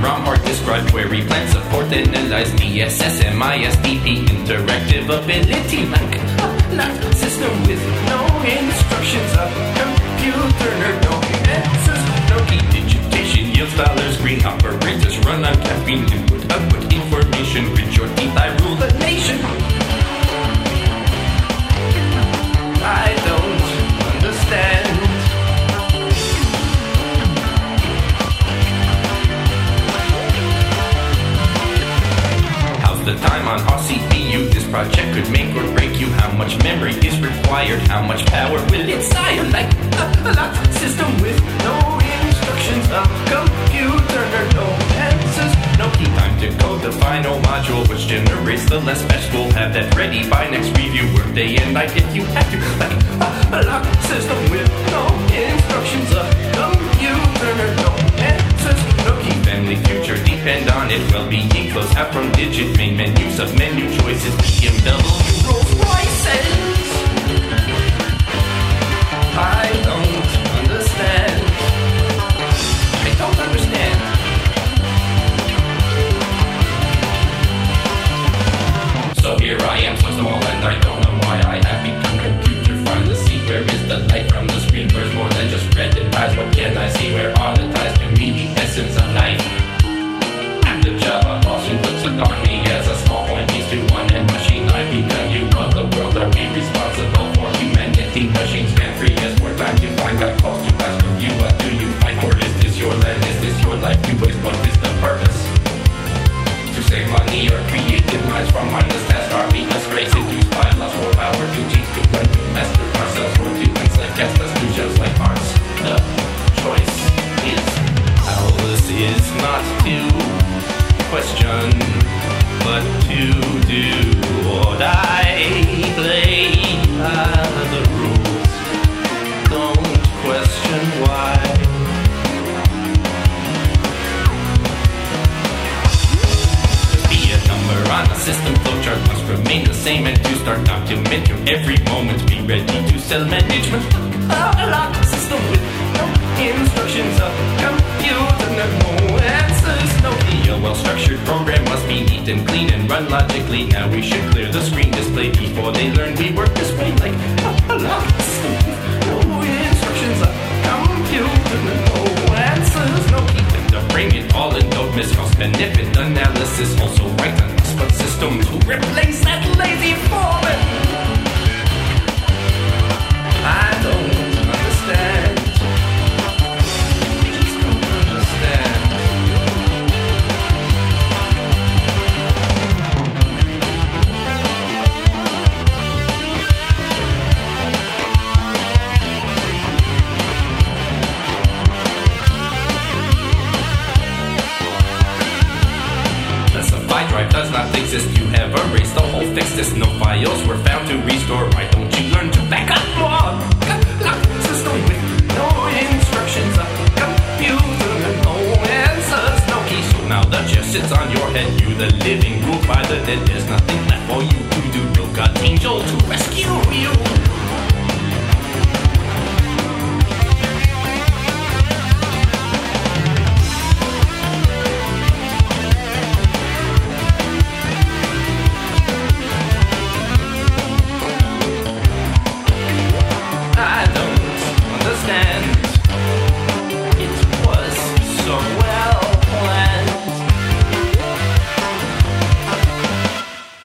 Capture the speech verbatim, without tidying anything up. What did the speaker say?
ROM hard disk drive, query plan support, analyze D S S, M I S D P, interactive ability, like a locked system with no instructions, a computer nerd, no answers, no key digitation, yields dollars, green operators, run on caffeine, input, output, information, grit your teeth, I rule the nation. I don't understand. How's the time on our C P U? This project could make or break you. How much memory is required? How much power will it sire? Like a, a locked system with no instructions, a computer, no answers, no key time to code the final module, which generates the less best. We'll have that ready by next review, work day and night if you have to. Like a, a locked system with no instructions, a computer, no answers, no key. Family future depend on it. Well-being flows out from digit main menus of menu choices. B M W Rolls Royces. I don't understand. I don't understand. So here I am, so small, and I don't know why I have become computer. Find the seat, where is the light from the screen? Where's more than just red and eyes? What can I see? Where are the ties to me? The essence of life. And the Java boss who looks upon me as a small point piece to one end machine. I become you of the world. Are we responsible for humanity? Machines can't free us more time to find out calls to ask of you. What do you find? Or is this your land? Is this your life? You waste. What is the purpose? To save money or create demise from mindless tasks? Are we us race to spy lost more power to teach to learn to master ourselves or to enslave cast us to just like ours? The choice is ours is not to question, but to do what I play by the rules. Don't question why. On a system flowchart must remain the same, and to start document your every moment, be ready to sell management. A locked system with no instructions, a computer, no answers, no key. A well-structured program must be neat and clean and run logically. Now we should clear the screen display before they learn we work this way. Like a, a locked system with no instructions, a computer, no answers, no key. To bring it all in, don't miss cost-benefit analysis. Also write an expert system to replace that lazy foreman. I don't understand. Just don't understand. Drive does not exist, you have erased the whole fix this. No files were found to restore. Why don't you learn to back up more? Locked system with no instructions, a computer with no answers, no keys. So now the chest sits on your head, you the living ruled by the dead. There's nothing left for you to do. No God's angel to rescue you.